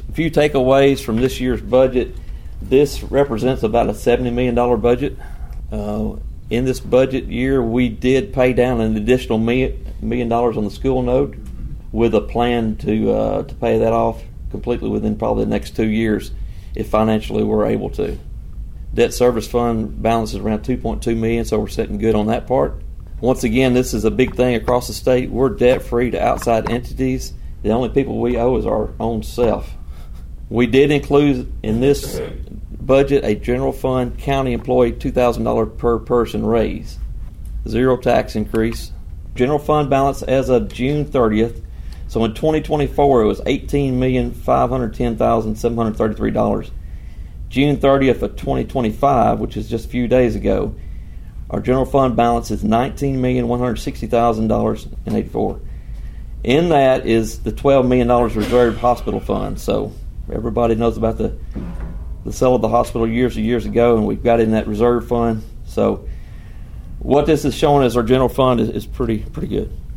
A few takeaways from this year's budget. This represents about a $70 million budget. In this budget year, we did pay down an additional $1 million on the school note with a plan to pay that off completely within probably the next 2 years if financially we're able to. Debt service fund balance is around $2.2 million, so we're sitting good on that part. Once again, this is a big thing across the state. We're debt-free to outside entities. The only people we owe is our own self. We did include in this budget a general fund county employee $2,000 per person raise, 0 tax increase. General fund balance as of June 30th. So in 2024, it was $18,510,733. June 30th of 2025, which is just a few days ago, our general fund balance is $19,160,000.84. In that is the $12 million reserved hospital fund. So everybody knows about the sale of the hospital years and years ago, and we've got in that reserve fund. So what this is showing is our general fund is pretty good.